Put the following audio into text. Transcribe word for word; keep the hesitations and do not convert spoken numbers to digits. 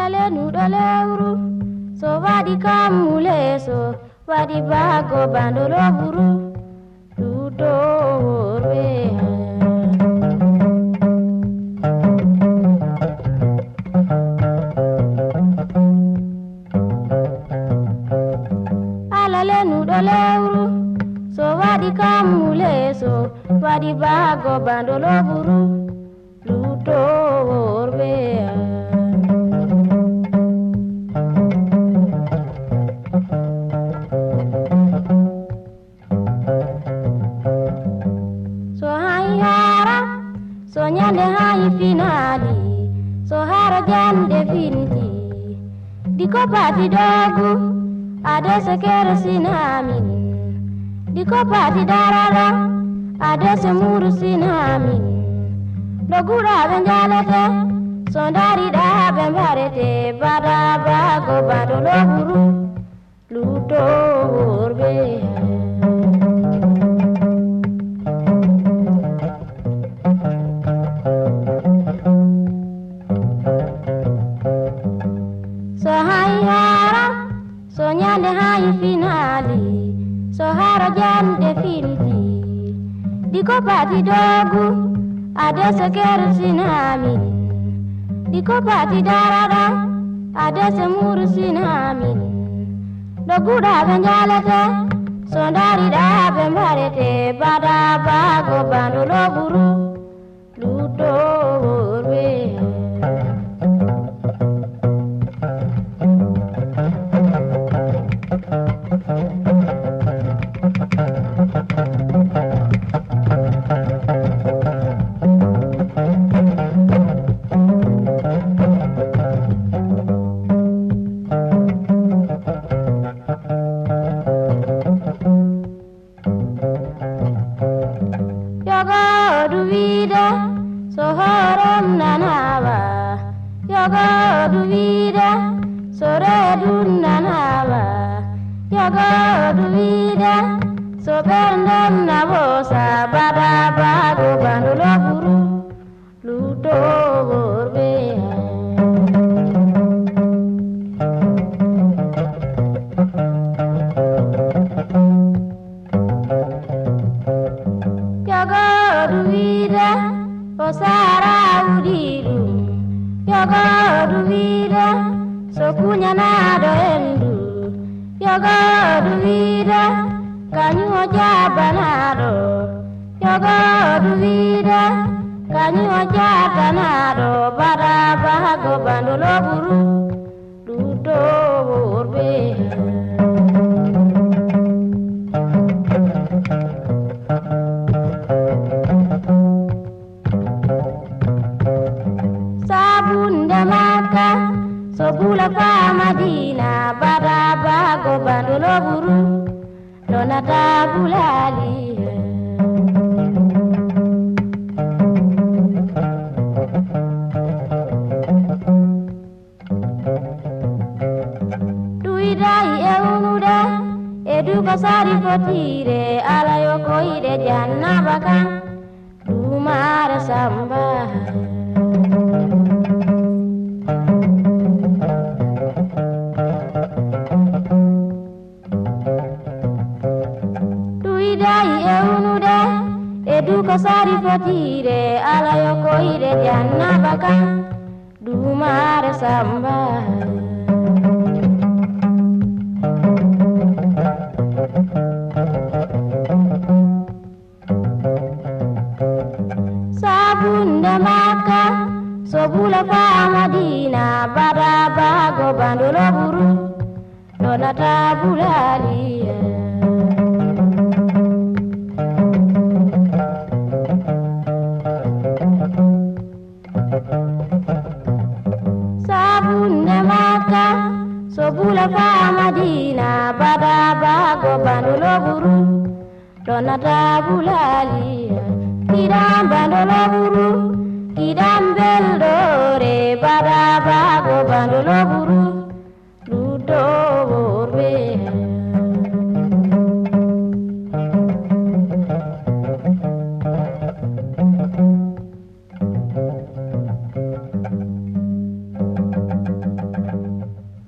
alale nudolewru so wadi kamule so wadi bago bandolo buru ludo worwe alale nudolewru so wadi kamule so wadi bago bandolo buru ludo worwe so hayara so nyande hay finali so haro jande finiti diko pati dogu ade sekere sinamin diko pati darara ade semuru sinamin dogura benjalete sondari da bembarete bada bago bado loburu ludo worbe so hayara so nyande hay finali so haro jande finiti diko pati dogu ade sekere sinamin diko pati darada ade semuru sinamin dogura benjalete sondari da bembarete bada bago bando loburu ludo worwe sohorom nanawa yogo duvida soredun nanawa yogo duvida sobendem nabosa bada bago bandolo buru ludo worbe yogo duvida osara udiru yogo duvida sokunya nado endu yogo duvida kanyu jabanado yogo duvida kanyu jabanado bada bago bandolo buru ludo worbe sobula pa madina bada bago bandolo buru lona tabulali duidai eunuda eduka sari fotire ala yoko ide janna baka dumara samba eduka sari fotire ala yoko ide janna baka dumare samba sabunda maka sobula pa madina bada bago bandolo buru nona tabulali sabunda maka sobula pa madina bada bago bandolo buru nona tabulali kidam bandolo buru kidam beldore bada bago bandolo buru